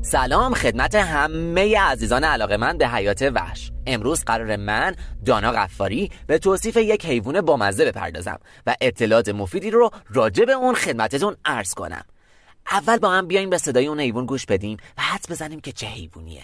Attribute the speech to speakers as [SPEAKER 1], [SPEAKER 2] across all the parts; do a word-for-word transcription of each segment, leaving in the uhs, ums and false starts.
[SPEAKER 1] سلام خدمت همه عزیزان علاقه‌مند به حیات وحش. امروز قرار من دانا غفاری به توصیف یک حیوان بامزه بپردازم و اطلاعات مفیدی رو راجع به اون خدمتتون عرض کنم. اول با هم بیایم به صدای اون حیوان گوش بدیم و حدس بزنیم که چه حیوانیه.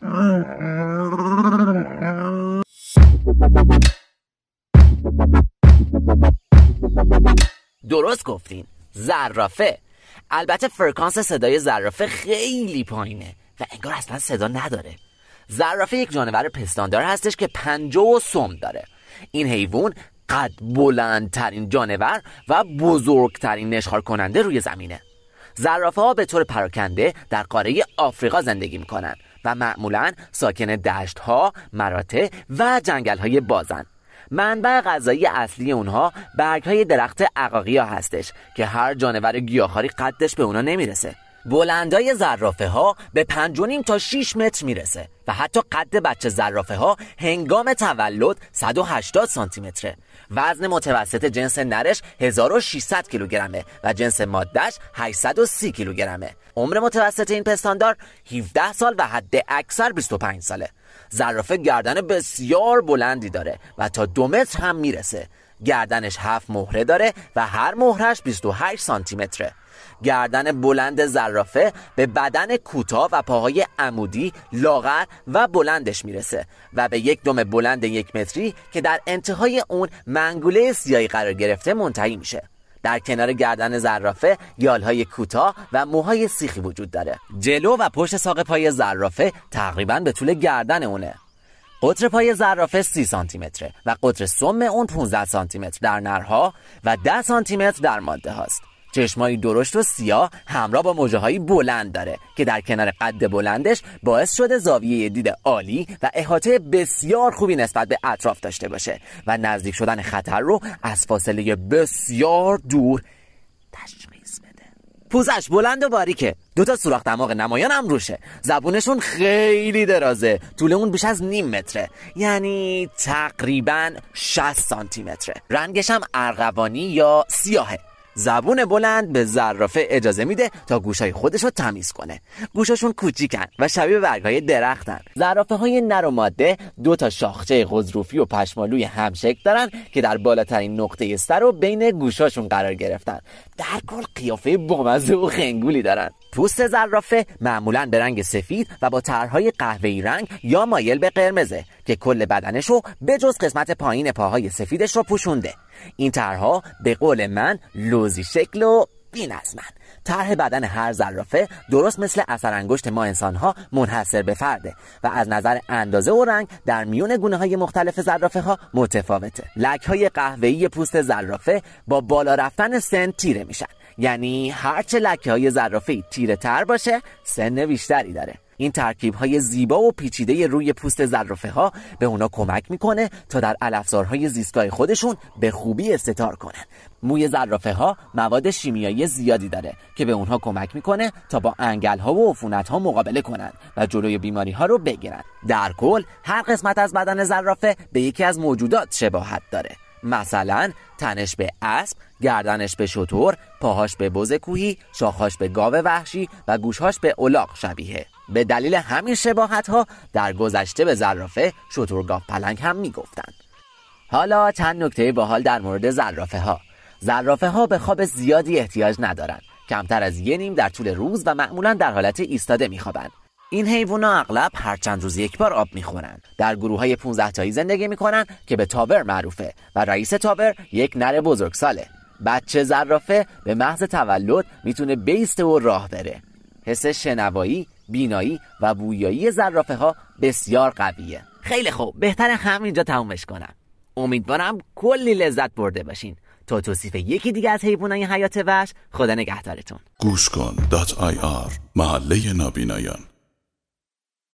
[SPEAKER 1] درست گفتین، زرافه. البته فرکانس صدای زرافه خیلی پایینه و انگار اصلا صدا نداره. زرافه یک جانور پستاندار هستش که پنجه و سم داره. این حیوان قد بلندترین جانور و بزرگترین نشخوار کننده روی زمینه. زرافه ها به طور پراکنده در قاره آفریقا زندگی میکنن و معمولا ساکن دشت ها، مراتع و جنگل های بازن. منبع غذایی اصلی اونها برگ‌های درخت عقاقیا هستش که هر جانور گیاهخواری قدش به اونا نمیرسه. بلندای زرافه ها به پنج و نیم تا شش متر میرسه و حتی قد بچه زرافه ها هنگام تولد صد و هشتاد سانتی متره. وزن متوسط جنس نرش هزار و ششصد کیلوگرمه و جنس مادهش هشتصد و سی کیلوگرمه. عمر متوسط این پستاندار هفده سال و حد اکثر بیست و پنج ساله. زرافه گردن بسیار بلندی داره و تا دو متر هم میرسه. گردنش هفت مهره داره و هر مهرش بیست و هشت سانتی متره. گردن بلند زرافه به بدن کوتاه و پاهای عمودی، لاغر و بلندش میرسه و به یک دم بلند یک متری که در انتهای اون منگوله سیاهی قرار گرفته منتهی میشه. در کنار گردن زرافه یالهای کوتاه و موهای سیخی وجود داره. جلو و پشت ساق پای زرافه تقریباً به طول گردن اونه. قطر پای زرافه سی سانتی متره و قطر سم اون پانزده سانتی متر در نرها و ده سانتی متر در ماده هاست. چشمایی درشت و سیاه همراه با موجه‌های بلند داره که در کنار قد بلندش باعث شده زاویه دید عالی و احاطه بسیار خوبی نسبت به اطراف داشته باشه و نزدیک شدن خطر رو از فاصله بسیار دور تشخیص بده. پوزش بلند و باریکه، دوتا سوراخ دماغ نمایان هم روشه. زبونشون خیلی درازه، طول اون بیش از نیم متره، یعنی تقریباً شصت سانتی متره. رنگش هم ارغوانی یا سیاهه. زبون بلند به زرافه اجازه میده تا گوشای خودش رو تمیز کنه. گوشاشون کوچیکن و شبیه برگ‌های درختن. زرافه های نر و ماده دو تا شاخچه غضروفی و پشمالوی همشکل دارن که در بالاترین نقطه سر و بین گوشاشون قرار گرفتن. در کل قیافه بامزه و خنگولی دارن. پوست زرافه معمولاً به رنگ سفید و با طرح‌های قهوه‌ای رنگ یا مایل به قرمزه که کل بدنش رو به جز قسمت پایین پاهای سفیدش رو پوشونده. این طرح‌ها به قول من لوزی شکل و بی‌نظمن. طرح بدن هر زرافه درست مثل اثر انگشت ما انسان‌ها منحصر به فرده و از نظر اندازه و رنگ در میون گونه‌های مختلف زرافه‌ها متفاوته. لک‌های قهوه‌ای پوست زرافه با بالا رفتن سن تیره میشن، یعنی هرچه لکه‌های زرافه‌ای تیره تر باشه سن بیشتری داره. این ترکیب‌های زیبا و پیچیده روی پوست زرافه‌ها به اونا کمک میکنه تا در علفزارهای زیستگاه خودشون به خوبی استتار کنن. موی زرافه‌ها مواد شیمیایی زیادی داره که به اونها کمک میکنه تا با انگل‌ها و عفونت‌ها مقابله کنن و جلوی بیماری‌ها رو بگیرن. در کل هر قسمت از بدن زرافه به یکی از موجودات شباهت داره. مثلا تنش به اسب، گردنش به شتر، پاهاش به بز کوهی، شاخهاش به گاو وحشی و گوشهاش به الاغ شبیه. به دلیل همین شباهت‌ها در گذشته به زرافه شترگاو پلنگ هم میگفتن. حالا چند نکته باحال در مورد زرافه ها. زرافه ها به خواب زیادی احتیاج ندارن. کمتر از یه نیم در طول روز و معمولا در حالت ایستاده میخوابن. این حیوونا اغلب هر چند روز یک بار آب میخورن. در گروه‌های پانزده تایی زندگی میکنن که به تاور معروفه و رئیس تاور یک نر بزرگساله. بچه زرافه به محض تولد میتونه بیسته و راه بره. حس شنوایی، بینایی و بویایی زرافه ها بسیار قویه. خیلی خوب، بهتره همینجا تمومش کنم. امیدوارم کلی لذت برده باشین. تا توصیف یکی دیگه از حیوانای حیات وحش، خدا نگهدارتون.
[SPEAKER 2] گوش کن دات آی آر، محله نابینایان.